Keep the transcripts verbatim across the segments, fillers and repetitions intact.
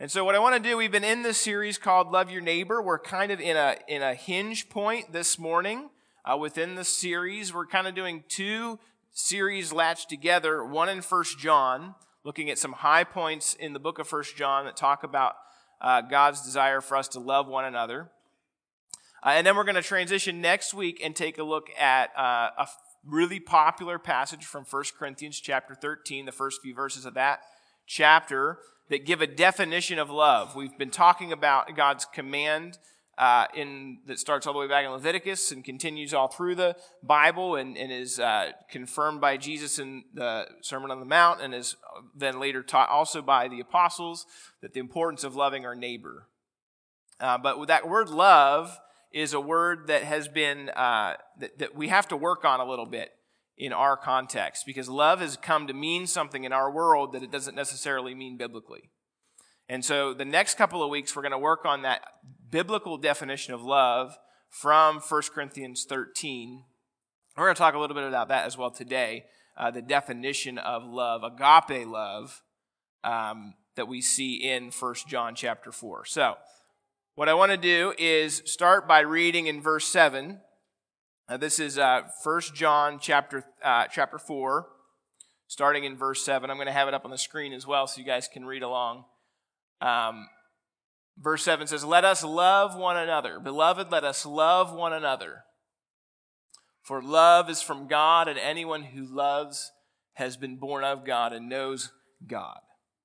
And so what I want to do, we've been in this series called Love Your Neighbor. We're kind of in a in a hinge point this morning uh, within the series. We're kind of doing two series latched together, one in First John, looking at some high points in the book of First John that talk about uh, God's desire for us to love one another. Uh, and then we're going to transition next week and take a look at uh, a really popular passage from First Corinthians chapter thirteen, the first few verses of that chapter, that give a definition of love. We've been talking about God's command uh, in that starts all the way back in Leviticus and continues all through the Bible and, and is uh, confirmed by Jesus in the Sermon on the Mount and is then later taught also by the apostles, that the importance of loving our neighbor. Uh, but with that word love is a word that has been, uh, that, that we have to work on a little bit in our context, because love has come to mean something in our world that it doesn't necessarily mean biblically. And so the next couple of weeks, we're going to work on that biblical definition of love from First Corinthians thirteen. We're going to talk a little bit about that as well today, uh, the definition of love, agape love, um, that we see in First John chapter four. So what I want to do is start by reading in verse seven. Uh, this is uh, First John chapter uh, chapter four, starting in verse seven. I'm going to have it up on the screen as well so you guys can read along. Um, verse seven says, "Let us love one another. Beloved, let us love one another. For love is from God, and anyone who loves has been born of God and knows God.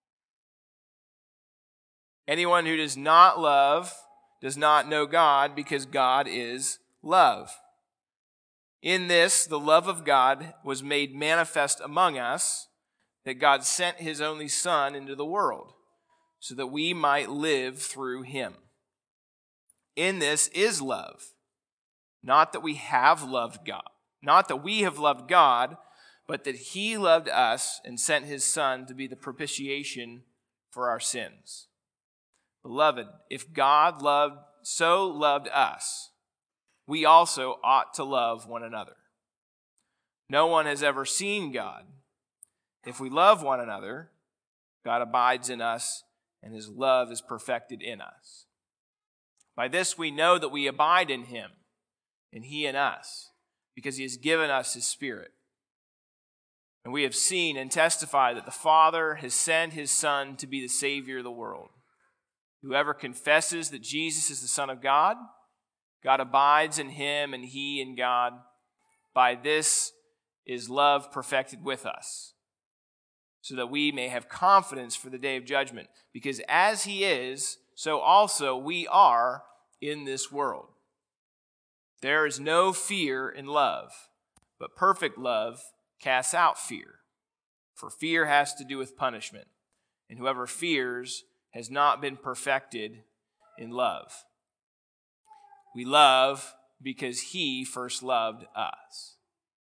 Anyone who does not love does not know God, because God is love. In this, the love of God was made manifest among us, that God sent his only Son into the world, so that we might live through him. In this is love, not that we have loved God, not that we have loved God, but that he loved us and sent his Son to be the propitiation for our sins. Beloved, if God loved so loved us, we also ought to love one another. No one has ever seen God. If we love one another, God abides in us, and his love is perfected in us. By this we know that we abide in him, and he in us, because he has given us his Spirit. And we have seen and testified that the Father has sent his Son to be the Savior of the world. Whoever confesses that Jesus is the Son of God, God abides in him, and he in God. By this is love perfected with us, so that we may have confidence for the day of judgment. Because as he is, so also we are in this world. There is no fear in love, but perfect love casts out fear. For fear has to do with punishment, and whoever fears has not been perfected in love. We love because he first loved us.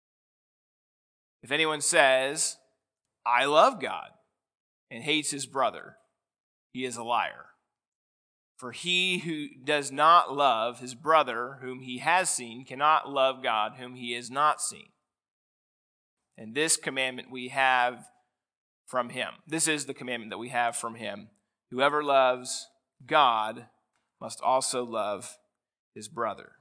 If anyone says, I love God, and hates his brother, he is a liar. For he who does not love his brother whom he has seen cannot love God whom he has not seen. And this commandment we have from him. This is the commandment that we have from him. Whoever loves God must also love his brother.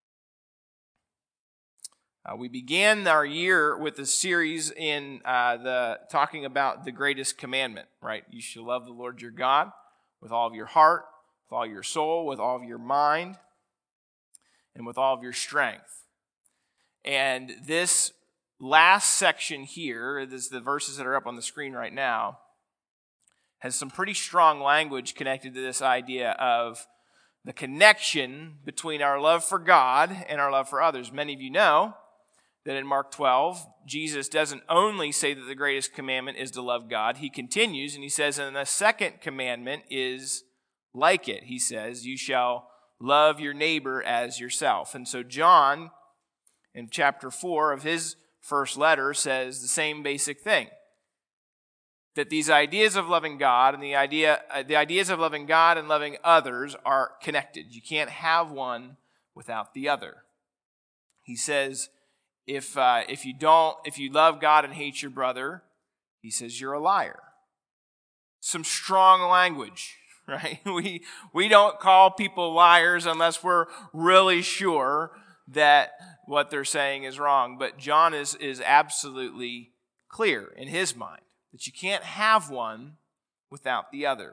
Uh, we began our year with a series in uh, the talking about the greatest commandment, right? You shall love the Lord your God with all of your heart, with all your soul, with all of your mind, and with all of your strength. And this last section here, this the verses that are up on the screen right now, has some pretty strong language connected to this idea of the connection between our love for God and our love for others. Many of you know that in Mark twelve, Jesus doesn't only say that the greatest commandment is to love God. He continues and he says, and the second commandment is like it. He says, you shall love your neighbor as yourself. And so John, in chapter four of his first letter, says the same basic thing. That these ideas of loving God and the idea, uh, the ideas of loving God and loving others are connected. You can't have one without the other. He says, if uh, if you don't, if you love God and hate your brother, he says you're a liar. Some strong language, right? We, we don't call people liars unless we're really sure that what they're saying is wrong. But John is, is absolutely clear in his mind that you can't have one without the other.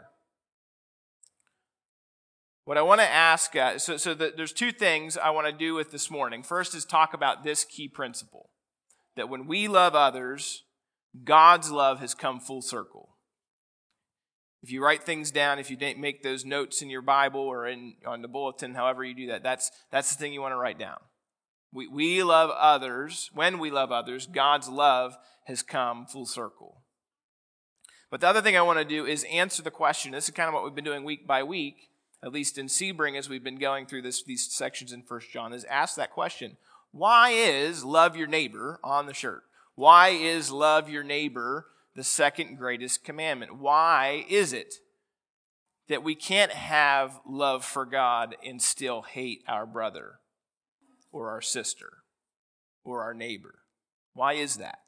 What I want to ask, uh, so, so the, there's two things I want to do with this morning. First is talk about this key principle, that when we love others, God's love has come full circle. If you write things down, if you make those notes in your Bible or in on the bulletin, however you do that, that's, that's the thing you want to write down. We, we love others. When we love others, God's love has come full circle. But the other thing I want to do is answer the question. This is kind of what we've been doing week by week, at least in Sebring as we've been going through this, these sections in First John, is ask that question. Why is love your neighbor on the shirt? Why is love your neighbor the second greatest commandment? Why is it that we can't have love for God and still hate our brother or our sister or our neighbor? Why is that?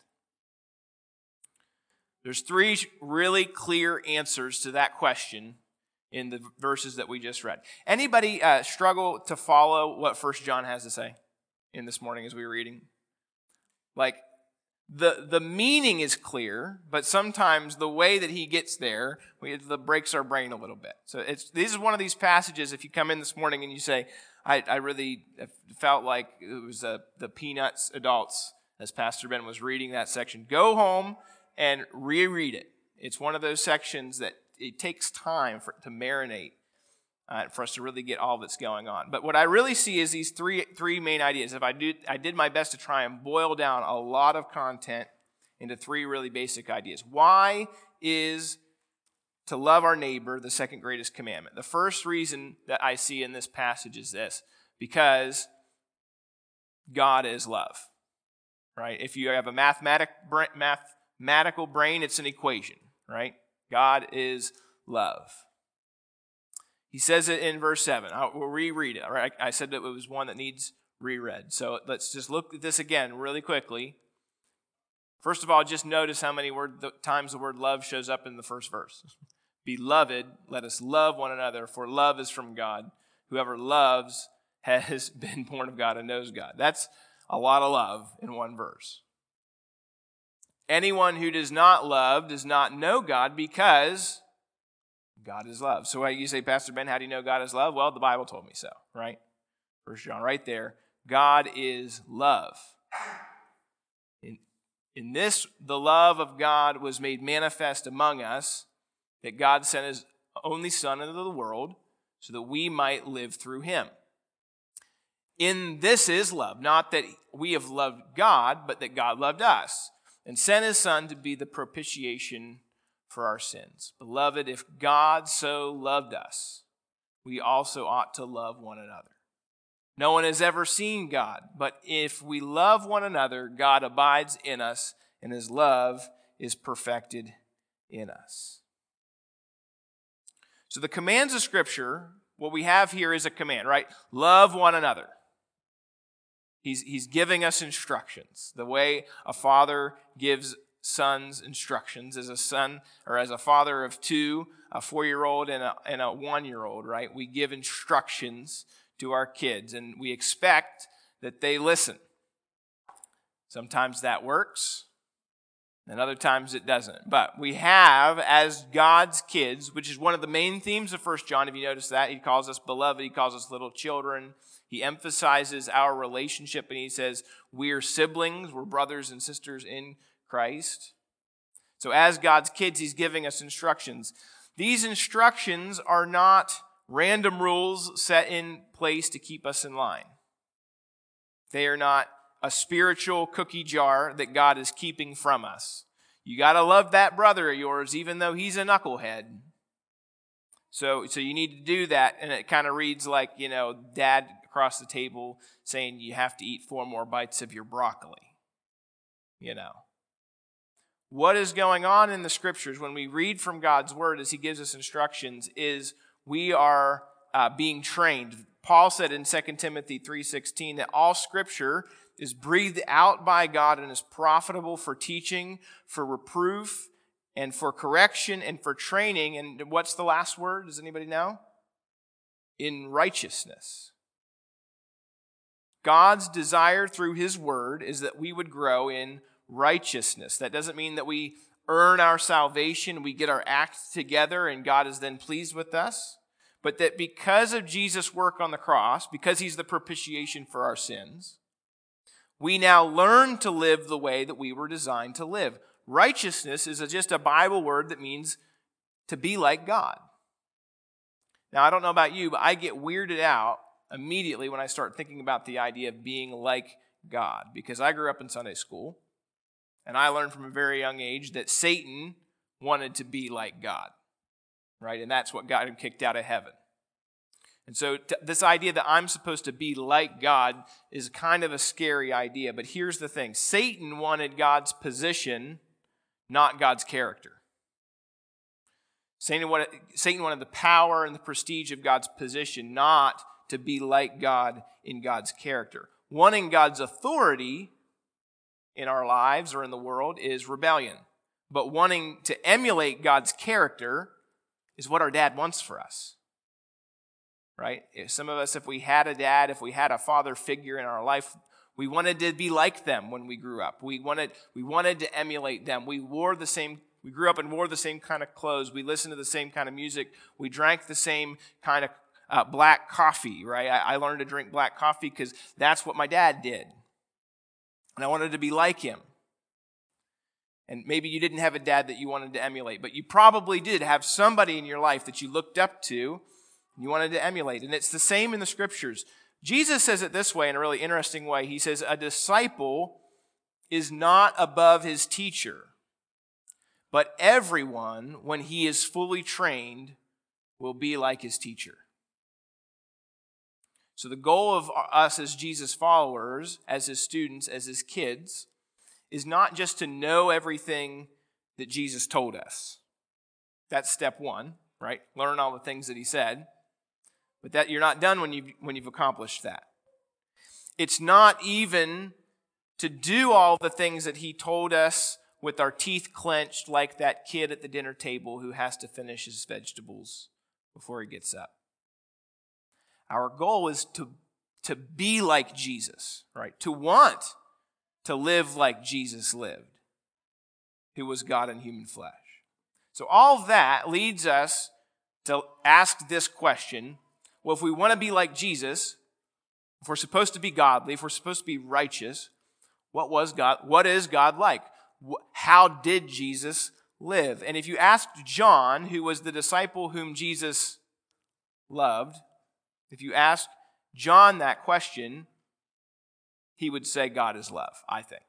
There's three really clear answers to that question in the verses that we just read. Anybody uh, struggle to follow what First John has to say in this morning as we were reading? Like, the the meaning is clear, but sometimes the way that he gets there, we, it breaks our brain a little bit. So it's this is one of these passages, if you come in this morning and you say, I, I really felt like it was uh, the Peanuts adults, as Pastor Ben was reading that section, go home and reread it. It's one of those sections that it takes time for to marinate, uh, for us to really get all that's going on. But what I really see is these three three main ideas. If I do, I did my best to try and boil down a lot of content into three really basic ideas. Why is to love our neighbor the second greatest commandment? The first reason that I see in this passage is this: because God is love. Right? If you have a mathematic mathematical brain, it's an equation. Right? God is love. He says it in verse seven. I'll, we'll reread it. All right? I said that it was one that needs reread. So let's just look at this again really quickly. First of all, just notice how many word, the, times the word love shows up in the first verse. Beloved, let us love one another, for love is from God. Whoever loves has been born of God and knows God. That's a lot of love in one verse. Anyone who does not love does not know God, because God is love. So you say, Pastor Ben, how do you know God is love? Well, the Bible told me so, right? First John, right there. God is love. In, in this, the love of God was made manifest among us, that God sent his only Son into the world so that we might live through him. In this is love, not that we have loved God, but that God loved us and sent his Son to be the propitiation for our sins. Beloved, if God so loved us, we also ought to love one another. No one has ever seen God, but if we love one another, God abides in us, and his love is perfected in us. So the commands of Scripture, what we have here is a command, right? Love one another. He's, he's giving us instructions. The way a father gives sons instructions as a son or as a father of two, a four-year-old and a, and a one-year-old, right? We give instructions to our kids, and we expect that they listen. Sometimes that works, and other times it doesn't. But we have, as God's kids, which is one of the main themes of First John, if you notice that, he calls us beloved, he calls us little children. He emphasizes our relationship, and he says we're siblings, we're brothers and sisters in Christ. So as God's kids, he's giving us instructions. These instructions are not random rules set in place to keep us in line. They are not a spiritual cookie jar that God is keeping from us. You got to love that brother of yours even though he's a knucklehead. So, so you need to do that, and it kind of reads like, you know, Dad across the table saying you have to eat four more bites of your broccoli. You know. What is going on in the Scriptures when we read from God's Word as he gives us instructions is we are uh, being trained. Paul said in Second Timothy three sixteen that all Scripture is breathed out by God and is profitable for teaching, for reproof, and for correction and for training. And what's the last word? Does anybody know? In righteousness. God's desire through his word is that we would grow in righteousness. That doesn't mean that we earn our salvation, we get our act together, and God is then pleased with us. But that because of Jesus' work on the cross, because he's the propitiation for our sins, we now learn to live the way that we were designed to live. Righteousness is just a Bible word that means to be like God. Now, I don't know about you, but I get weirded out immediately when I start thinking about the idea of being like God, because I grew up in Sunday school, and I learned from a very young age that Satan wanted to be like God, right? And that's what got him kicked out of heaven. And so t- this idea that I'm supposed to be like God is kind of a scary idea, but here's the thing. Satan wanted God's position, not God's character. Satan wanted, Satan wanted the power and the prestige of God's position, not to be like God in God's character. Wanting God's authority in our lives or in the world is rebellion. But wanting to emulate God's character is what our dad wants for us. Right? If some of us, if we had a dad, if we had a father figure in our life, we wanted to be like them when we grew up. We wanted, we wanted to emulate them. We wore the same, we grew up and wore the same kind of clothes. We listened to the same kind of music. We drank the same kind of uh, black coffee, right? I, I learned to drink black coffee because that's what my dad did. And I wanted to be like him. And maybe you didn't have a dad that you wanted to emulate, but you probably did have somebody in your life that you looked up to and you wanted to emulate. And it's the same in the scriptures. Jesus says it this way in a really interesting way. He says, a disciple is not above his teacher, but everyone, when he is fully trained, will be like his teacher. So the goal of us as Jesus followers, as his students, as his kids, is not just to know everything that Jesus told us. That's step one, right? Learn all the things that he said. But that you're not done when you've, when you've accomplished that. It's not even to do all the things that he told us with our teeth clenched like that kid at the dinner table who has to finish his vegetables before he gets up. Our goal is to, to be like Jesus, right? To want to live like Jesus lived, who was God in human flesh. So all that leads us to ask this question. Well, if we want to be like Jesus, if we're supposed to be godly, if we're supposed to be righteous, what was God? What is God like? How did Jesus live? And if you asked John, who was the disciple whom Jesus loved, if you asked John that question, he would say God is love, I think.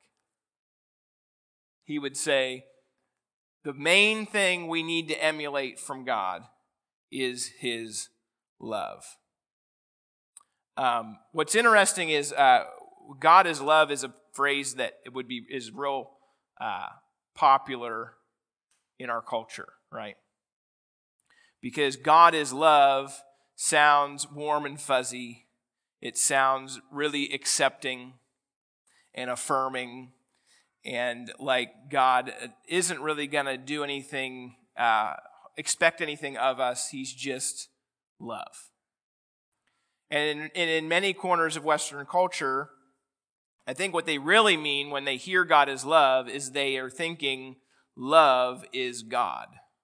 He would say the main thing we need to emulate from God is his love. Um, what's interesting is uh, God is love is a phrase that it would be is real uh, popular in our culture, right? Because God is love sounds warm and fuzzy. It sounds really accepting and affirming, and like God isn't really going to do anything, uh, expect anything of us. He's just love. And in, and in many corners of Western culture, I think what they really mean when they hear God is love is they are thinking love is God.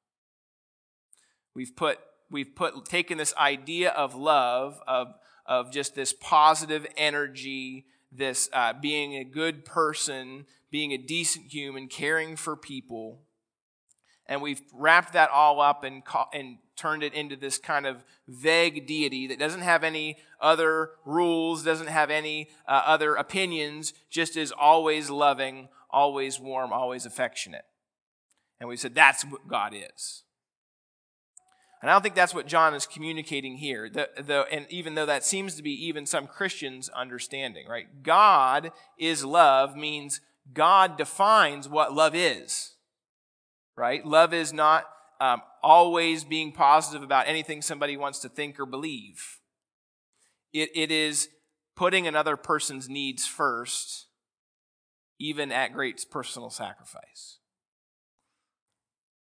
We've put we've put taken this idea of love, of of just this positive energy, this uh, being a good person, being a decent human, caring for people, and we've wrapped that all up and ca- and turned it into this kind of vague deity that doesn't have any other rules, doesn't have any uh, other opinions, just is always loving, always warm, always affectionate. And we said that's what God is. And I don't think that's what John is communicating here. The, the, and even though that seems to be even some Christians' understanding, right? God is love means God defines what love is, right? Love is not um, always being positive about anything somebody wants to think or believe. It, it is putting another person's needs first, even at great personal sacrifice.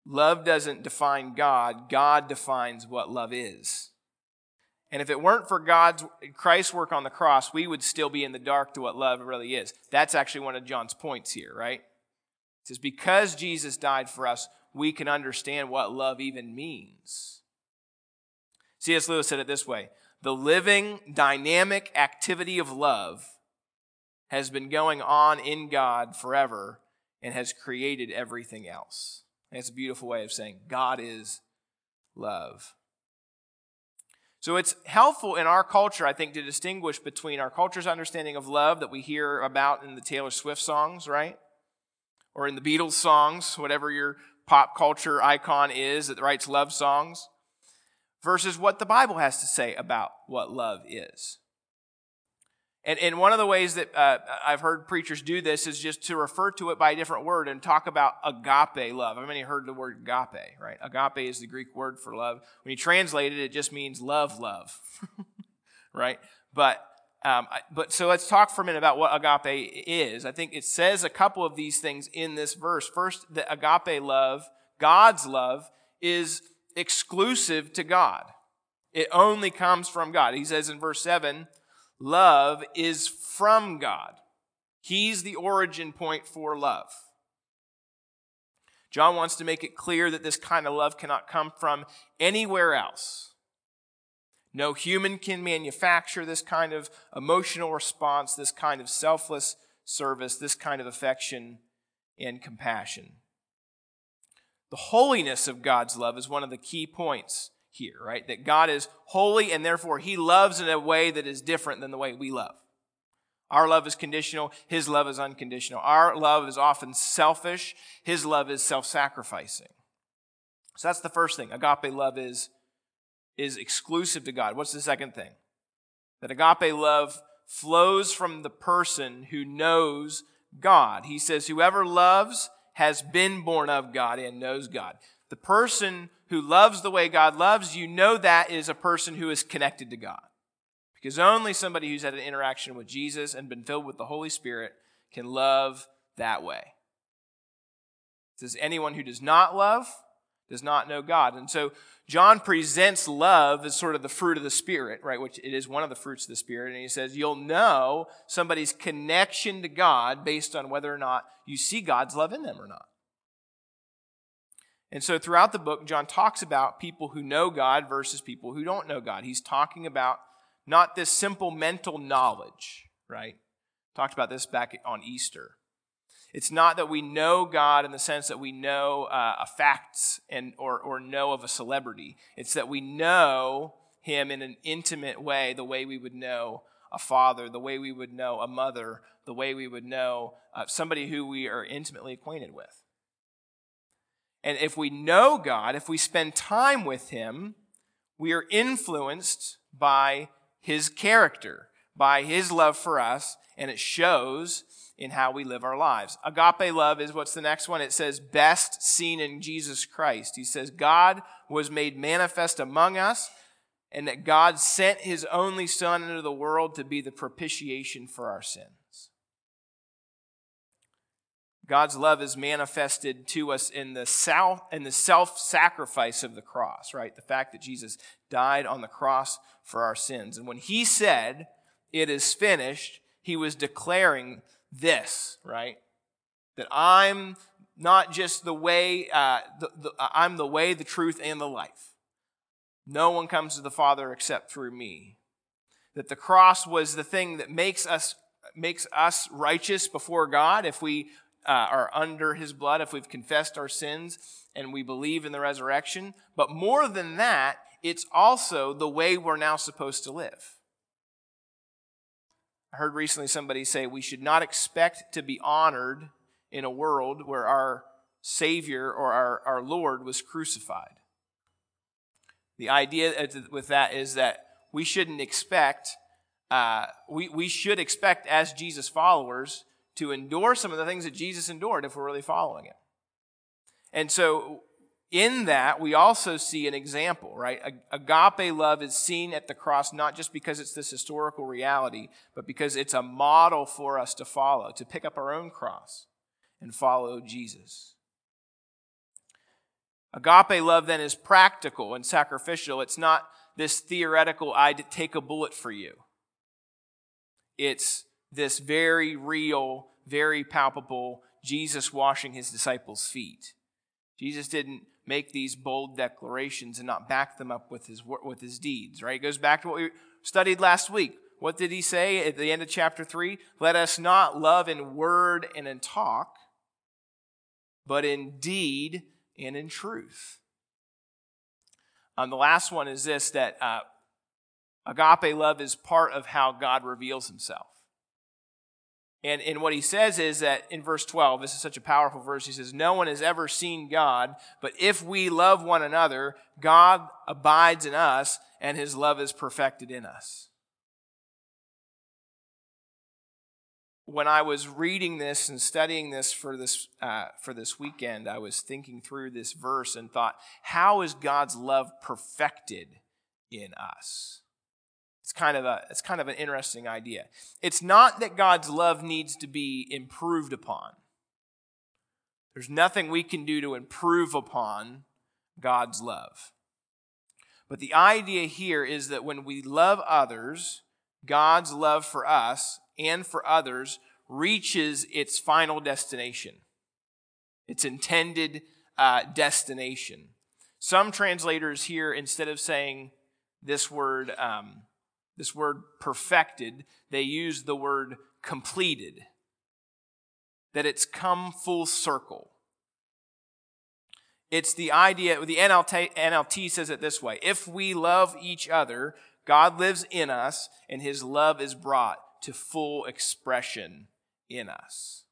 Love doesn't define God. God defines what love is. And if it weren't for God's, Christ's work on the cross, we would still be in the dark to what love really is. That's actually one of John's points here, right? It says, because Jesus died for us, we can understand what love even means. C S Lewis said it this way: the living, dynamic activity of love has been going on in God forever and has created everything else. And it's a beautiful way of saying God is love. So it's helpful in our culture, I think, to distinguish between our culture's understanding of love that we hear about in the Taylor Swift songs, right? Or in the Beatles songs, whatever your pop culture icon is that writes love songs, versus what the Bible has to say about what love is. And, and one of the ways that uh, I've heard preachers do this is just to refer to it by a different word and talk about agape love. I've many heard the word agape, right? Agape is the Greek word for love. When you translate it, it just means love, love, right? But um, but so let's talk for a minute about what agape is. I think it says a couple of these things in this verse. First, that agape love, God's love, is exclusive to God. It only comes from God. He says in verse seven, love is from God. He's the origin point for love. John wants to make it clear that this kind of love cannot come from anywhere else. No human can manufacture this kind of emotional response, this kind of selfless service, this kind of affection and compassion. The holiness of God's love is one of the key points here, right? That God is holy and therefore He loves in a way that is different than the way we love. Our love is conditional. His love is unconditional. Our love is often selfish. His love is self-sacrificing. So that's the first thing. Agape love is, is exclusive to God. What's the second thing? That agape love flows from the person who knows God. He says, whoever loves has been born of God and knows God. The person who loves the way God loves, you know that is a person who is connected to God. Because only somebody who's had an interaction with Jesus and been filled with the Holy Spirit can love that way. It says anyone who does not love does not know God. And so John presents love as sort of the fruit of the Spirit, right? Which it is one of the fruits of the Spirit. And he says you'll know somebody's connection to God based on whether or not you see God's love in them or not. And so throughout the book, John talks about people who know God versus people who don't know God. He's talking about not this simple mental knowledge, right? Talked about this back on Easter. It's not that we know God in the sense that we know uh, facts and or, or know of a celebrity. It's that we know Him in an intimate way, the way we would know a father, the way we would know a mother, the way we would know uh, somebody who we are intimately acquainted with. And if we know God, if we spend time with Him, we are influenced by His character, by His love for us, and it shows in how we live our lives. Agape love is what's the next one? It says, best seen in Jesus Christ. He says, God was made manifest among us, and that God sent His only Son into the world to be the propitiation for our sins. God's love is manifested to us in the self, in the self-sacrifice of the cross, right? The fact that Jesus died on the cross for our sins. And when He said, it is finished, He was declaring this, right? That I'm not just the way, uh, the, the, I'm the way, the truth, and the life. No one comes to the Father except through me. That the cross was the thing that makes us, makes us righteous before God if we Uh, are under His blood, if we've confessed our sins and we believe in the resurrection. But more than that, it's also the way we're now supposed to live. I heard recently somebody say we should not expect to be honored in a world where our Savior or our, our Lord was crucified. The idea with that is that we shouldn't expect, uh, we, we should expect as Jesus followers to endure some of the things that Jesus endured if we're really following Him. And so in that, we also see an example, right? Agape love is seen at the cross not just because it's this historical reality, but because it's a model for us to follow, to pick up our own cross and follow Jesus. Agape love then is practical and sacrificial. It's not this theoretical, I take a bullet for you. It's this very real, very palpable Jesus washing his disciples' feet. Jesus didn't make these bold declarations and not back them up with his with his deeds, right? It goes back to what we studied last week. What did he say at the end of chapter three? Let us not love in word and in talk, but in deed and in truth. Um, the last one is this, that uh, agape love is part of how God reveals himself. And, and what he says is that in verse twelve, this is such a powerful verse, he says, no one has ever seen God, but if we love one another, God abides in us, and his love is perfected in us. When I was reading this and studying this for this uh, for this weekend, I was thinking through this verse and thought, how is God's love perfected in us? It's kind of a it's kind of an interesting idea. It's not that God's love needs to be improved upon. There's nothing we can do to improve upon God's love. But the idea here is that when we love others, God's love for us and for others reaches its final destination, its intended uh, destination. Some translators here, instead of saying this word, um, this word perfected, they use the word completed. That it's come full circle. It's the idea, the N L T, N L T says it this way: if we love each other, God lives in us, and his love is brought to full expression in us.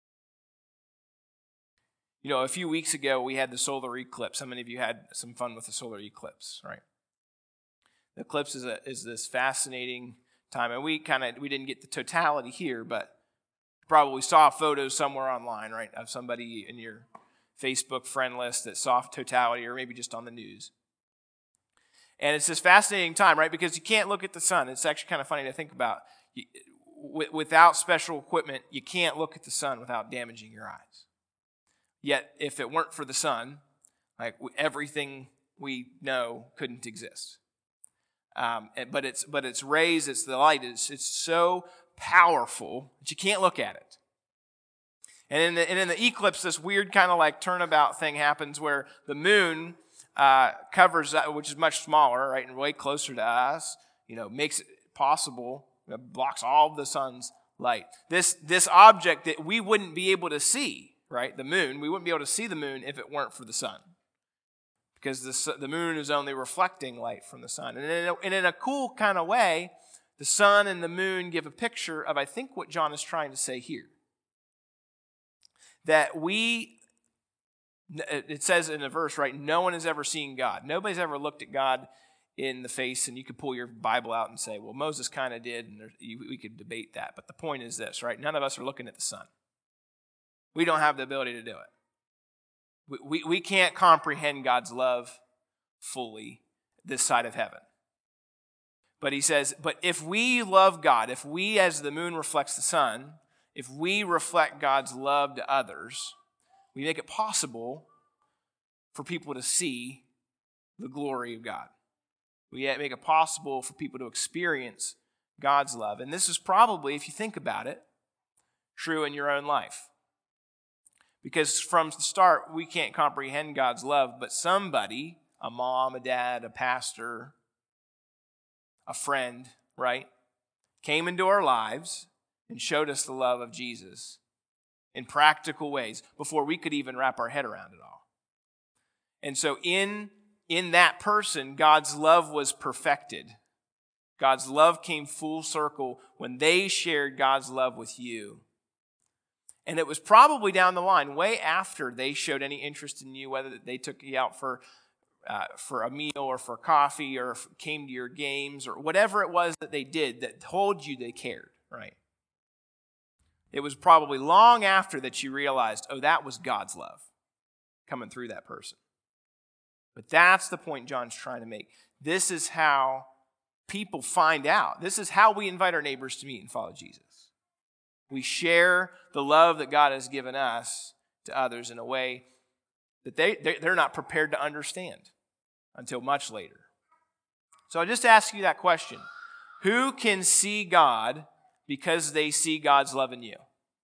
You know, a few weeks ago, we had the solar eclipse. How many of you had some fun with the solar eclipse, right? The eclipse is, a, is this fascinating time, and we kind of, we didn't get the totality here, but probably saw a photo somewhere online, right, of somebody in your Facebook friend list that saw totality, or maybe just on the news. And it's this fascinating time, right, because you can't look at the sun. It's actually kind of funny to think about. You, w- without special equipment, you can't look at the sun without damaging your eyes. Yet, if it weren't for the sun, like everything we know couldn't exist. Um, but it's but its rays, it's the light, it's, it's so powerful that you can't look at it. And in the, and in the eclipse, this weird kind of like turnabout thing happens where the moon uh, covers that, which is much smaller, right, and way closer to us, you know, makes it possible, you know, blocks all of the sun's light. This this object that we wouldn't be able to see, right, the moon, we wouldn't be able to see the moon if it weren't for the sun. Because the, the moon is only reflecting light from the sun. And in, a, and in a cool kind of way, the sun and the moon give a picture of, I think, what John is trying to say here. That we, it says in a verse, right, no one has ever seen God. Nobody's ever looked at God in the face, and you could pull your Bible out and say, well, Moses kind of did, and there, we could debate that. But the point is this, right, none of us are looking at the sun. We don't have the ability to do it. We, we can't comprehend God's love fully this side of heaven. But he says, but if we love God, if we, as the moon reflects the sun, if we reflect God's love to others, we make it possible for people to see the glory of God. We make it possible for people to experience God's love. And this is probably, if you think about it, true in your own life. Because from the start, we can't comprehend God's love, but somebody, a mom, a dad, a pastor, a friend, right, came into our lives and showed us the love of Jesus in practical ways before we could even wrap our head around it all. And so in, in that person, God's love was perfected. God's love came full circle when they shared God's love with you. And it was probably down the line, way after they showed any interest in you, whether they took you out for uh, for a meal or for coffee or came to your games or whatever it was that they did that told you they cared, right? It was probably long after that you realized, oh, that was God's love coming through that person. But that's the point John's trying to make. This is how people find out. This is how we invite our neighbors to meet and follow Jesus. We share the love that God has given us to others in a way that they, they're not prepared to understand until much later. So I just ask you that question. Who can see God because they see God's love in you?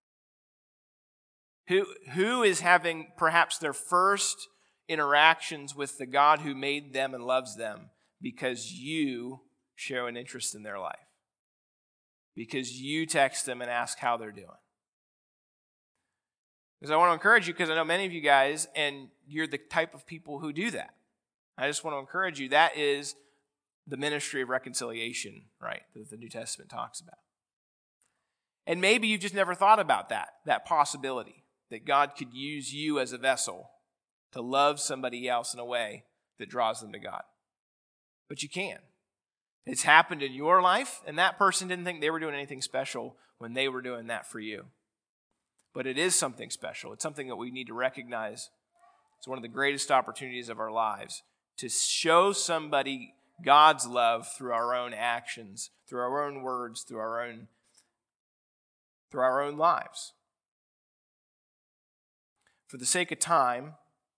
Who, who is having perhaps their first interactions with the God who made them and loves them because you show an interest in their life? Because you text them and ask how they're doing. Because I want to encourage you, because I know many of you guys, and you're the type of people who do that. I just want to encourage you, that is the ministry of reconciliation, right, that the New Testament talks about. And maybe you just never thought about that, that possibility, that God could use you as a vessel to love somebody else in a way that draws them to God. But you can. It's happened in your life, and that person didn't think they were doing anything special when they were doing that for you. But it is something special. It's something that we need to recognize. It's one of the greatest opportunities of our lives to show somebody God's love through our own actions, through our own words, through our own, through our own lives. For the sake of time,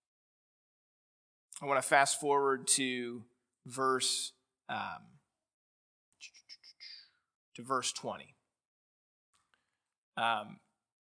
I want to fast forward to verse um, to verse twenty. Um,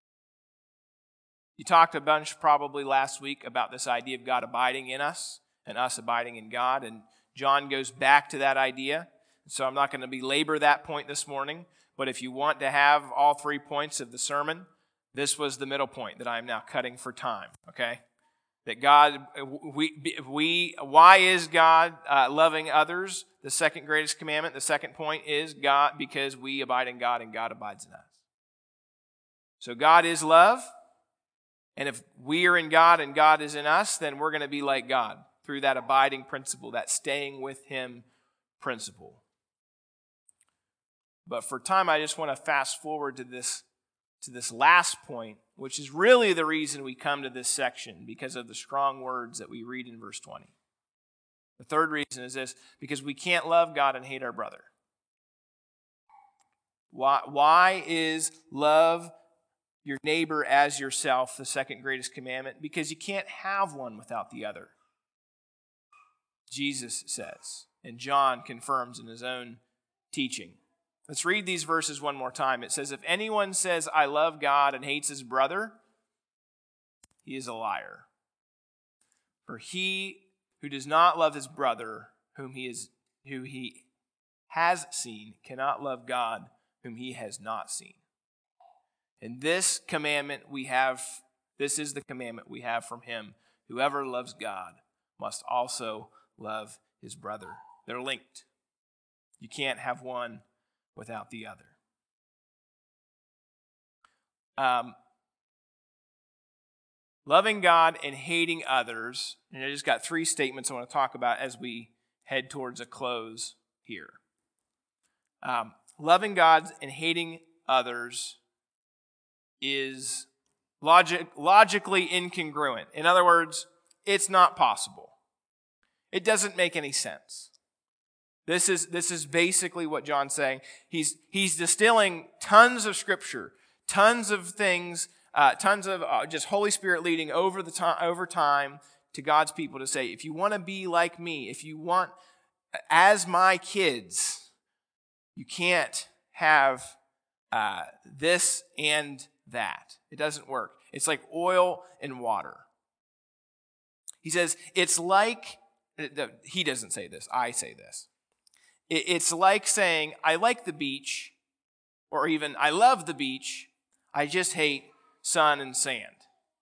you talked a bunch probably last week about this idea of God abiding in us and us abiding in God, and John goes back to that idea. So I'm not going to belabor that point this morning, but if you want to have all three points of the sermon, this was the middle point that I'm now cutting for time, okay? That God, we, we, why is God uh, loving others? The second greatest commandment, the second point is God, because we abide in God and God abides in us. So God is love, and if we are in God and God is in us, then we're going to be like God through that abiding principle, that staying with Him principle. But for time, I just want to fast forward to this to this last point, which is really the reason we come to this section, because of the strong words that we read in verse twenty. The third reason is this, because we can't love God and hate our brother. Why, why is love your neighbor as yourself the second greatest commandment? Because you can't have one without the other. Jesus says, and John confirms in his own teaching. Let's read these verses one more time. It says, if anyone says, I love God and hates his brother, he is a liar. For he who does not love his brother, whom he is, who he has seen, cannot love God, whom he has not seen. And this commandment we have, this is the commandment we have from him. Whoever loves God must also love his brother. They're linked. You can't have one without the other. Um, loving God and hating others, and I just got three statements I want to talk about as we head towards a close here. Um, loving God and hating others is logic, logically incongruent. In other words, it's not possible. It doesn't make any sense. This is, this is basically what John's saying. He's, he's distilling tons of scripture, tons of things, uh, tons of uh, just Holy Spirit leading over the time, over time to God's people to say, if you want to be like me, if you want, as my kids, you can't have uh, this and that. It doesn't work. It's like oil and water. He says, it's like, he doesn't say this, I say this. It's like saying, I like the beach, or even, I love the beach, I just hate sun and sand.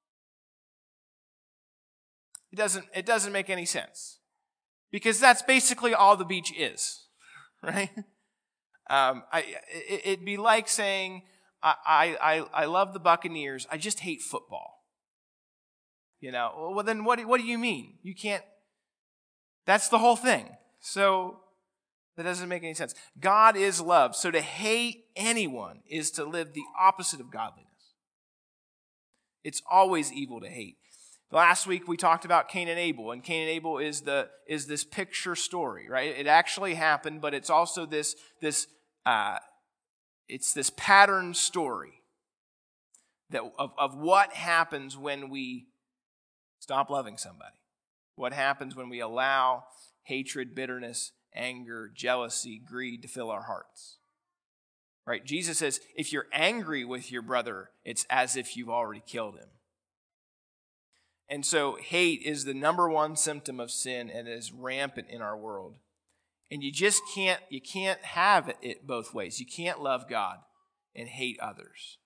It doesn't, it doesn't make any sense. Because that's basically all the beach is, right? Um, I, it, it'd be like saying, I, I, I love the Buccaneers, I just hate football. You know, well then what, what do you mean? You can't, that's the whole thing. So, that doesn't make any sense. God is love. So to hate anyone is to live the opposite of godliness. It's always evil to hate. Last week we talked about Cain and Abel, and Cain and Abel is the is this picture story, right? It actually happened, but it's also this this uh, it's this pattern story that of, of what happens when we Stop loving somebody. What happens when we allow hatred, bitterness, anger, jealousy, greed to fill our hearts? Right? Jesus says, if you're angry with your brother, it's as if you've already killed him. And so hate is the number one symptom of sin, and it is rampant in our world. And you just can't, you can't have it both ways. You can't love God and hate others.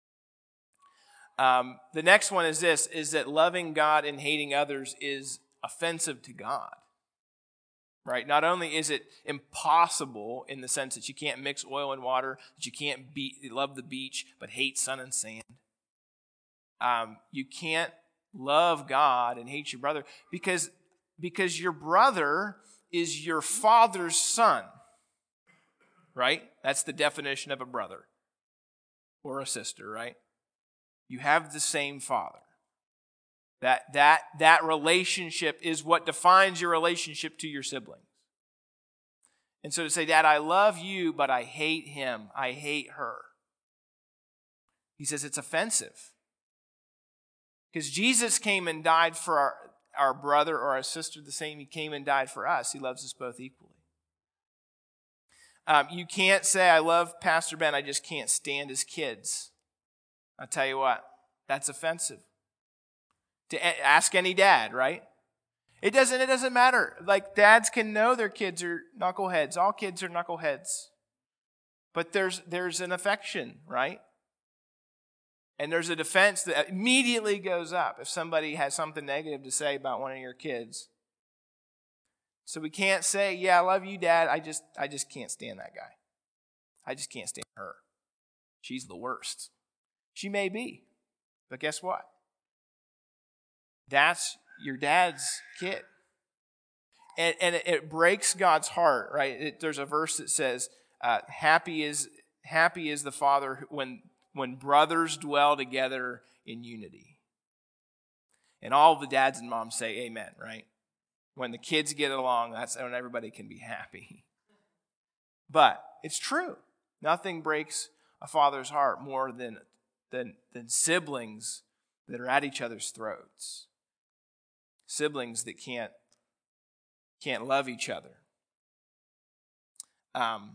Um, the next one is this, is that loving God and hating others is offensive to God. Right? Not only is it impossible in the sense that you can't mix oil and water, that you can't be, love the beach, but hate sun and sand. Um, you can't love God and hate your brother because, because your brother is your father's son. Right? That's the definition of a brother or a sister, right? You have the same father. That, that, that relationship is what defines your relationship to your siblings. And so to say, Dad, I love you, but I hate him. I hate her. He says it's offensive. Because Jesus came and died for our, our brother or our sister the same. He came and died for us. He loves us both equally. Um, you can't say, I love Pastor Ben, I just can't stand his kids. I'll tell you what, that's offensive. To ask any dad, right? It doesn't, it doesn't matter. Like, dads can know their kids are knuckleheads. All kids are knuckleheads. But there's there's an affection, right? And there's a defense that immediately goes up if somebody has something negative to say about one of your kids. So we can't say, yeah, I love you, Dad. I just I just can't stand that guy. I just can't stand her. She's the worst. She may be. But guess what? That's your dad's kid. And, and it, it breaks God's heart, right? It, there's a verse that says, uh, happy is happy is the father when, when brothers dwell together in unity. And all the dads and moms say amen, right? When the kids get along, that's when everybody can be happy. But it's true. Nothing breaks a father's heart more than, than, than siblings that are at each other's throats. Siblings that can't, can't love each other. Um,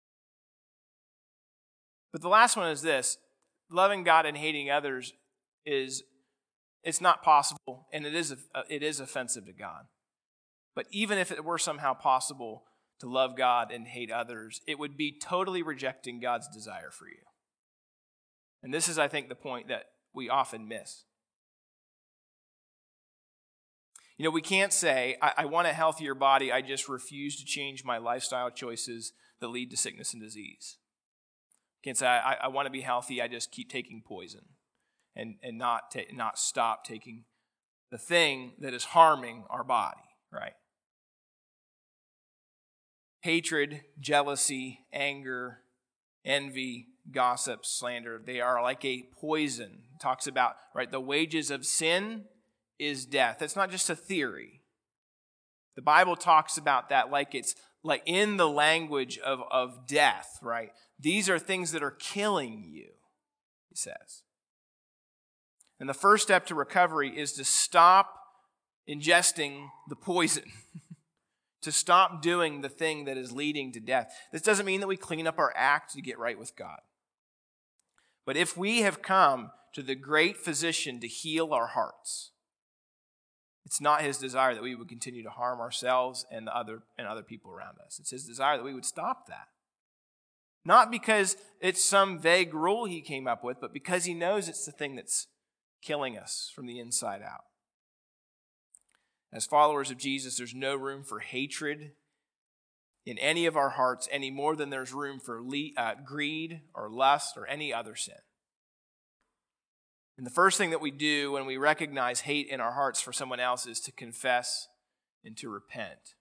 but the last one is this. Loving God and hating others is, it's not possible, and it is, it is offensive to God. But even if it were somehow possible to love God and hate others, it would be totally rejecting God's desire for you. And this is, I think, the point that we often miss. You know, we can't say, I, I want a healthier body, I just refuse to change my lifestyle choices that lead to sickness and disease. You can't say, I, I want to be healthy, I just keep taking poison and, and not, ta- not stop taking the thing that is harming our body, right? Hatred, jealousy, anger, envy, gossip, slander, they are like a poison. It talks about, right, the wages of sin is death. That's not just a theory. The Bible talks about that like it's like in the language of, of death, right? These are things that are killing you, he says. And the first step to recovery is to stop ingesting the poison, to stop doing the thing that is leading to death. This doesn't mean that we clean up our act to get right with God. But if we have come to the great physician to heal our hearts, it's not his desire that we would continue to harm ourselves and the other and other people around us. It's his desire that we would stop that. Not because it's some vague rule he came up with, but because he knows it's the thing that's killing us from the inside out. As followers of Jesus, there's no room for hatred in any of our hearts any more than there's room for le- uh, greed or lust or any other sin. And the first thing that we do when we recognize hate in our hearts for someone else is to confess and to repent.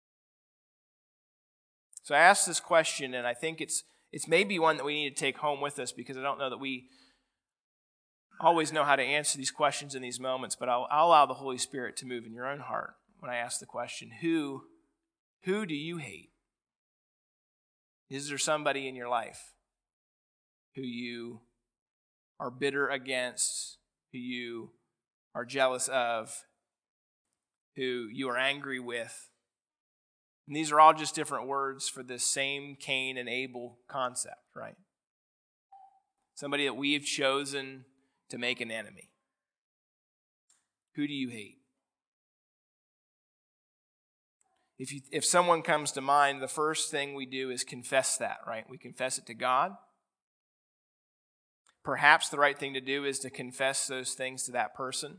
So I asked this question, and I think it's it's maybe one that we need to take home with us because I don't know that we always know how to answer these questions in these moments, but I'll, I'll allow the Holy Spirit to move in your own heart when I ask the question, who, who do you hate? Is there somebody in your life who you are bitter against, who you are jealous of, who you are angry with. And these are all just different words for this same Cain and Abel concept, right? Somebody that we've chosen to make an enemy. Who do you hate? If you, if someone comes to mind, the first thing we do is confess that, right? We confess it to God. Perhaps the right thing to do is to confess those things to that person.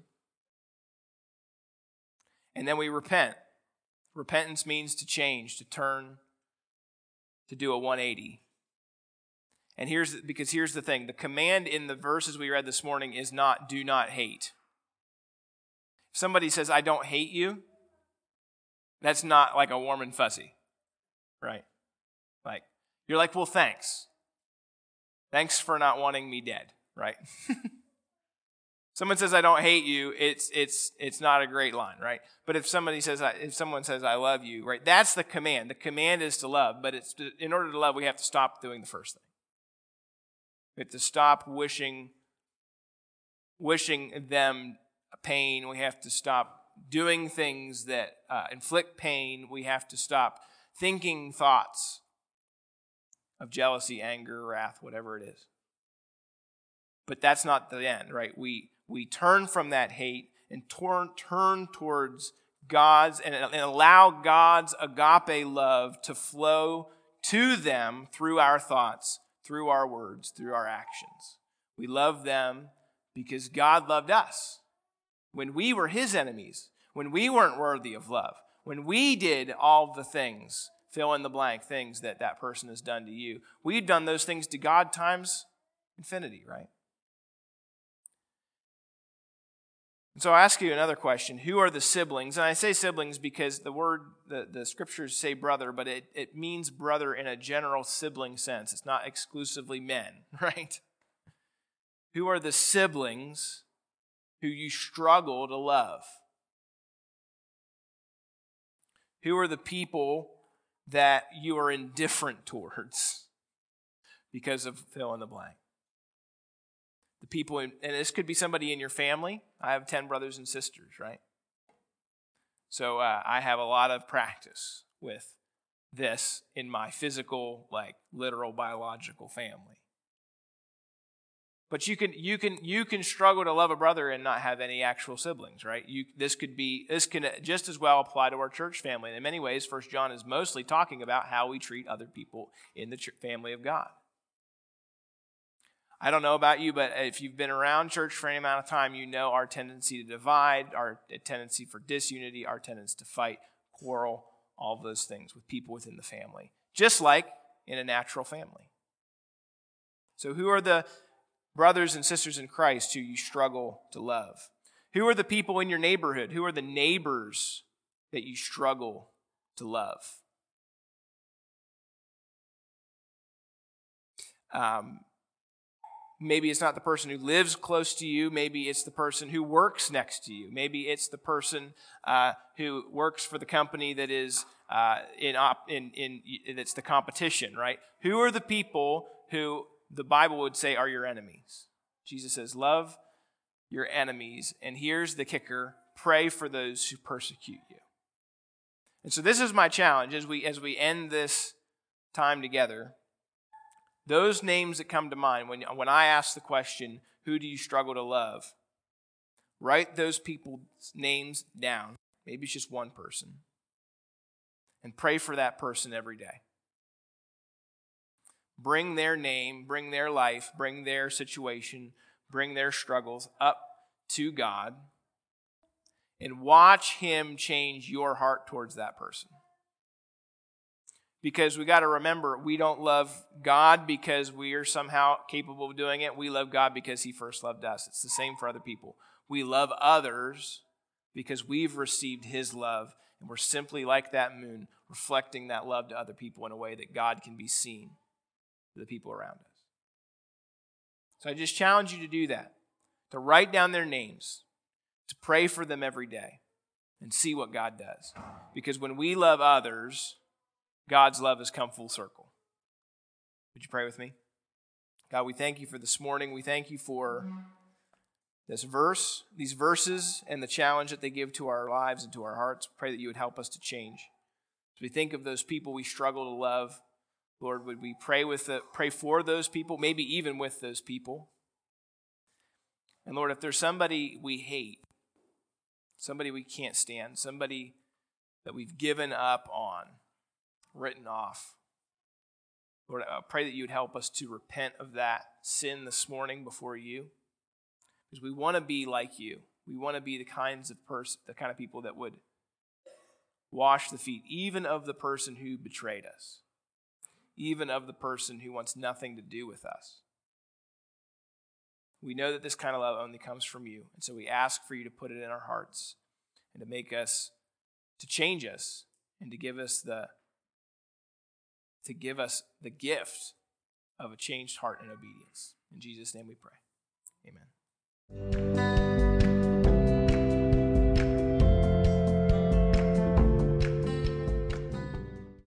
And then we repent. Repentance means to change, to turn, to do a one eighty. And here's because here's the thing. The command in the verses we read this morning is not do not hate. If somebody says, I don't hate you, that's not like a warm and fuzzy, right? Like, you're like, well, thanks. Thanks for not wanting me dead, right? Someone says, I don't hate you, it's it's it's not a great line, right? But if somebody says, if someone says, I love you, right? That's the command. The command is to love, but it's to, in order to love, we have to stop doing the first thing. We have to stop wishing, wishing them pain. We have to stop doing things that uh, inflict pain. We have to stop thinking thoughts of jealousy, anger, wrath, whatever it is. But that's not the end, right? We we turn from that hate and turn turn towards God's and, and allow God's agape love to flow to them through our thoughts, through our words, through our actions. We love them because God loved us when we were his enemies, when we weren't worthy of love, when we did all the things, fill in the blank, things that that person has done to you. We've done those things to God times infinity, right? And so I ask you another question. Who are the siblings? And I say siblings because the word, the, the scriptures say brother, but it, it means brother in a general sibling sense. It's not exclusively men, right? Who are the siblings who you struggle to love? Who are the people that you are indifferent towards because of fill in the blank? The people, in, and this could be somebody in your family. I have ten brothers and sisters, right? So uh, I have a lot of practice with this in my physical, like literal, biological family. But you can you can you can struggle to love a brother and not have any actual siblings, right? You this could be this can just as well apply to our church family. And in many ways, First John is mostly talking about how we treat other people in the family of God. I don't know about you, but if you've been around church for any amount of time, you know our tendency to divide, our tendency for disunity, our tendency to fight, quarrel, all of those things with people within the family, just like in a natural family. So who are the brothers and sisters in Christ who you struggle to love? Who are the people in your neighborhood? Who are the neighbors that you struggle to love? Um, maybe it's not the person who lives close to you. Maybe it's the person who works next to you. Maybe it's the person uh, who works for the company that is uh, in, op- in in that's the competition, right? Who are the people who the Bible would say are your enemies? Jesus says, love your enemies. And here's the kicker: pray for those who persecute you. And so this is my challenge as we as we end this time together. Those names that come to mind when, when I ask the question, who do you struggle to love? Write those people's names down. Maybe it's just one person. And pray for that person every day. Bring their name, bring their life, bring their situation, bring their struggles up to God. And watch him change your heart towards that person. Because we got to remember, we don't love God because we are somehow capable of doing it. We love God because he first loved us. It's the same for other people. We love others because we've received his love, and we're simply like that moon, reflecting that love to other people in a way that God can be seen to the people around us. So I just challenge you to do that, to write down their names, to pray for them every day, and see what God does. Because when we love others, God's love has come full circle. Would you pray with me? God, we thank you for this morning. We thank you for this verse, these verses, and the challenge that they give to our lives and to our hearts. Pray that you would help us to change. As we think of those people we struggle to love, Lord, would we pray with the, pray for those people, maybe even with those people. And Lord, if there's somebody we hate, somebody we can't stand, somebody that we've given up on, written off, Lord, I pray that you would help us to repent of that sin this morning before you, because we want to be like you. We want to be the kinds of person, the kind of people that would wash the feet, even of the person who betrayed us, even of the person who wants nothing to do with us. We know that this kind of love only comes from you, and so we ask for you to put it in our hearts and to make us, to change us, and to give us the to give us the gift of a changed heart and obedience. In Jesus' name we pray. Amen.